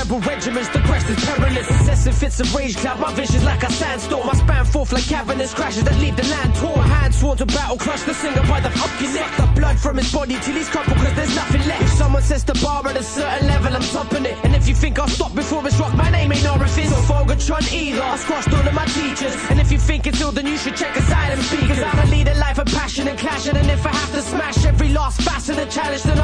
rebel regiments, the quest is perilous. Incessant fits of rage cloud, my vision's like a sandstorm. I span forth like cavernous crashes that leave the land torn. My hands sworn to battle, crush the singer by the fucking neck. The blood from his body till he's crumpled, cause there's nothing left. If someone sets the bar at a certain level, I'm topping it. And if you think I'll stop before it's rocked, my name ain't Orifice. Not Fogatron either, I squashed all of my teachers. And if you think it's ill, then you should check asylum speakers. I'ma lead a life of passion and clashing, and if I have to smash every last facet and challenge, then